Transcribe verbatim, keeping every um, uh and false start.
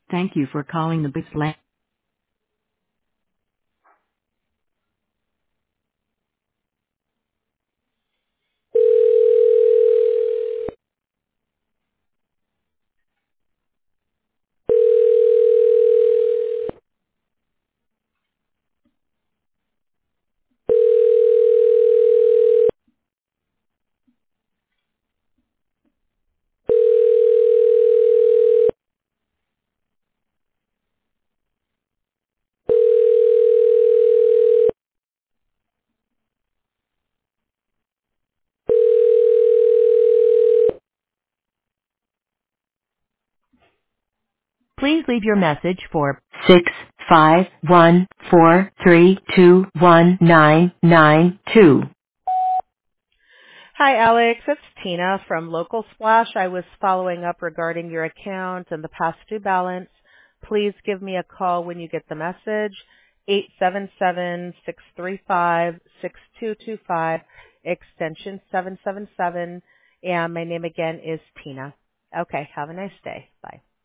Thank you for calling the Bixland. Please leave your message for six five one four three two one nine nine two. Hi, Alex. It's Tina from Local Splash. I was following up regarding your account and the past due balance. Please give me a call when you get the message, eight seven seven, six three five, six two two five, extension seven seven seven, and my name again is Tina. Okay, have a nice day. Bye.